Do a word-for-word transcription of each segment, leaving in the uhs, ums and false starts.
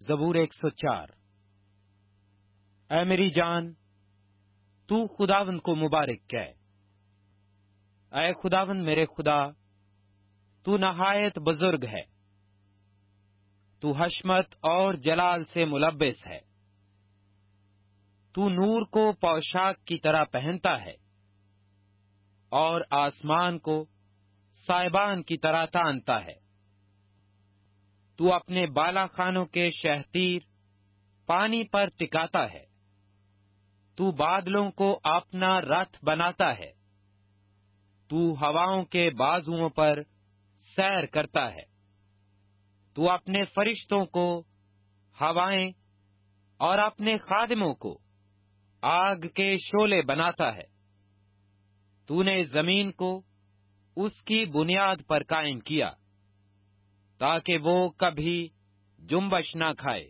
زبور ایک سو چار۔ اے میری جان، تو خداوند کو مبارک کہہ۔ اے خداوند میرے خدا، تو نہایت بزرگ ہے، تو حشمت اور جلال سے ملبس ہے۔ تو نور کو پوشاک کی طرح پہنتا ہے اور آسمان کو سائبان کی طرح تانتا ہے۔ تو اپنے بالا خانوں کے شہتیر پانی پر ٹکاتا ہے۔ تو بادلوں کو اپنا رتھ بناتا ہے۔ تو ہواؤں کے بازوؤں پر سیر کرتا ہے۔ تو اپنے فرشتوں کو ہوائیں اور اپنے خادموں کو آگ کے شعلے بناتا ہے۔ تو نے زمین کو اس کی بنیاد پر قائم کیا، تاکہ وہ کبھی جنبش نہ کھائے۔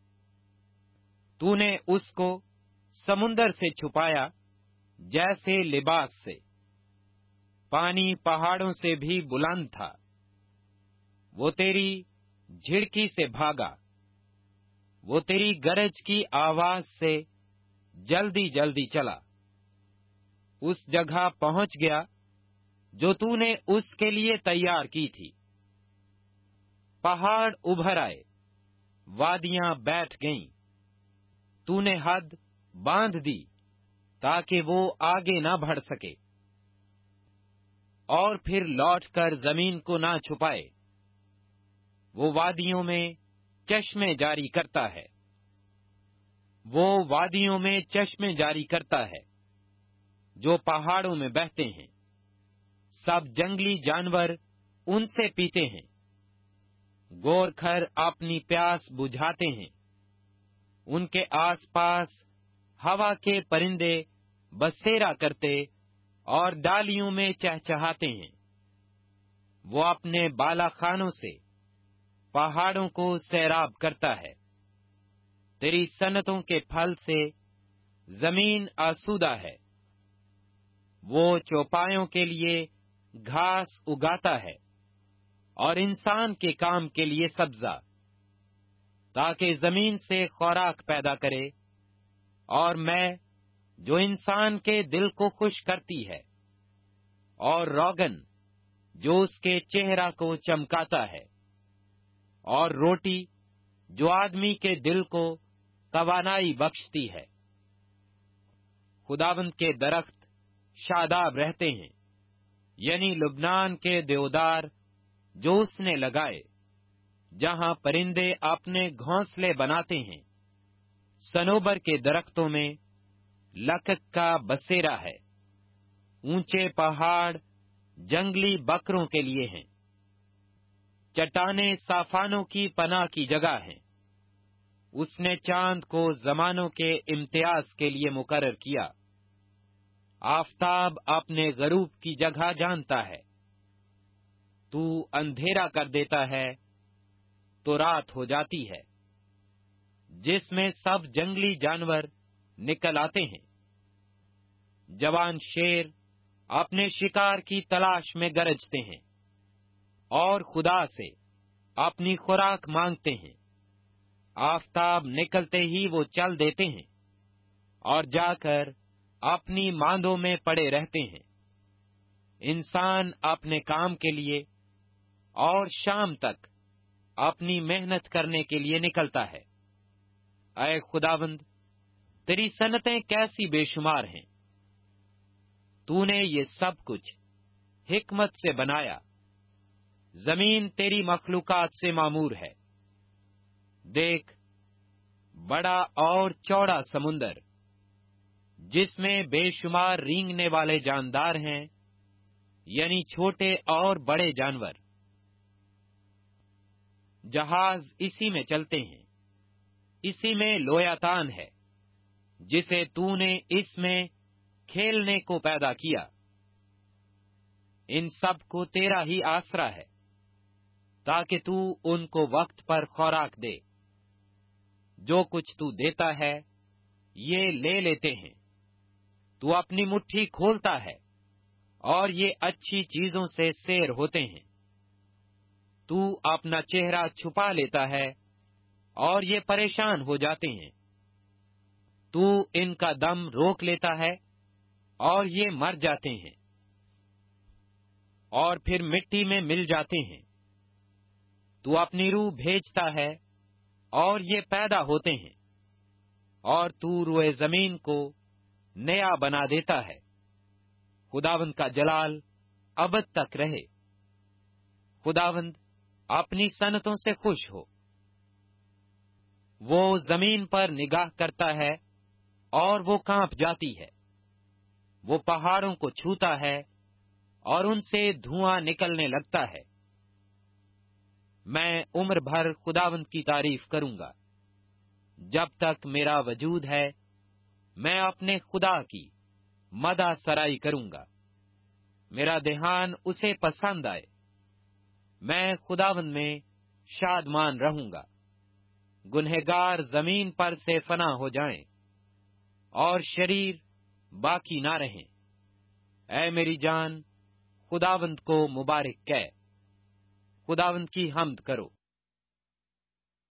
تو نے اس کو سمندر سے چھپایا جیسے لباس سے۔ پانی پہاڑوں سے بھی بلند تھا، وہ تیری جھڑکی سے بھاگا، وہ تیری گرج کی آواز سے جلدی جلدی چلا، اس جگہ پہنچ گیا جو تو نے اس کے لیے تیار کی تھی۔ پہاڑ ابھر آئے، وادیاں بیٹھ گئیں، تو نے حد باندھ دی تاکہ وہ آگے نہ بڑھ سکے، اور پھر لوٹ کر زمین کو نہ چھپائے۔ وہ وادیوں میں چشمے جاری کرتا ہے، وہ وادیوں میں چشمے جاری کرتا ہے جو پہاڑوں میں بہتے ہیں۔ سب جنگلی جانور ان سے پیتے ہیں، گورکھر اپنی پیاس بجھاتے ہیں۔ ان کے آس پاس ہوا کے پرندے بسیرا کرتے اور ڈالیوں میں چہچہاتے ہیں۔ وہ اپنے بالا خانوں سے پہاڑوں کو سیراب کرتا ہے۔ تیری صنعتوں کے پھل سے زمین آسودہ ہے۔ وہ چوپایوں کے لیے گھاس اگاتا ہے اور انسان کے کام کے لیے سبزہ، تاکہ زمین سے خوراک پیدا کرے، اور میں جو انسان کے دل کو خوش کرتی ہے، اور روغن جو اس کے چہرہ کو چمکاتا ہے، اور روٹی جو آدمی کے دل کو توانائی بخشتی ہے۔ خداوند کے درخت شاداب رہتے ہیں، یعنی لبنان کے دیودار جو اس نے لگائے، جہاں پرندے اپنے گھونسلے بناتے ہیں۔ سنوبر کے درختوں میں لکک کا بسیرا ہے۔ اونچے پہاڑ جنگلی بکروں کے لیے ہیں، چٹانیں صافانوں کی پناہ کی جگہ ہیں۔ اس نے چاند کو زمانوں کے امتیاز کے لیے مقرر کیا۔ آفتاب اپنے غروب کی جگہ جانتا ہے۔ تو اندھیرا کر دیتا ہے تو رات ہو جاتی ہے، جس میں سب جنگلی جانور نکل آتے ہیں۔ جوان شیر اپنے شکار کی تلاش میں گرجتے ہیں اور خدا سے اپنی خوراک مانگتے ہیں۔ آفتاب نکلتے ہی وہ چل دیتے ہیں اور جا کر اپنی ماندوں میں پڑے رہتے ہیں۔ انسان اپنے کام کے لیے اور شام تک اپنی محنت کرنے کے لیے نکلتا ہے۔ اے خداوند، تیری صنعتیں کیسی بے شمار ہیں! تو نے یہ سب کچھ حکمت سے بنایا۔ زمین تیری مخلوقات سے معمور ہے۔ دیکھ، بڑا اور چوڑا سمندر، جس میں بے شمار رینگنے والے جاندار ہیں، یعنی چھوٹے اور بڑے جانور۔ جہاز اسی میں چلتے ہیں، اسی میں لویاتان ہے، جسے تو نے اس میں کھیلنے کو پیدا کیا۔ ان سب کو تیرا ہی آسرا ہے، تاکہ تو ان کو وقت پر خوراک دے۔ جو کچھ تو دیتا ہے یہ لے لیتے ہیں، تو اپنی مٹھی کھولتا ہے اور یہ اچھی چیزوں سے سیر ہوتے ہیں۔ تو اپنا چہرہ چھپا لیتا ہے اور یہ پریشان ہو جاتے ہیں۔ تو ان کا دم روک لیتا ہے اور یہ مر جاتے ہیں اور پھر مٹی میں مل جاتے ہیں۔ تو اپنی روح بھیجتا ہے اور یہ پیدا ہوتے ہیں، اور تو روئے زمین کو نیا بنا دیتا ہے۔ خداوند کا جلال ابد تک رہے۔ خداوند اپنی صنعتوں سے خوش ہو۔ وہ زمین پر نگاہ کرتا ہے اور وہ کانپ جاتی ہے۔ وہ پہاڑوں کو چھوتا ہے اور ان سے دھواں نکلنے لگتا ہے۔ میں عمر بھر خداوند کی تعریف کروں گا۔ جب تک میرا وجود ہے میں اپنے خدا کی مدح سرائی کروں گا۔ میرا دھیان اسے پسند آئے۔ میں خداوند میں شادمان رہوں گا۔ گنہگار زمین پر سے فنا ہو جائیں اور شریر باقی نہ رہیں۔ اے میری جان خداوند کو مبارک کہہ۔ خداوند کی حمد کرو۔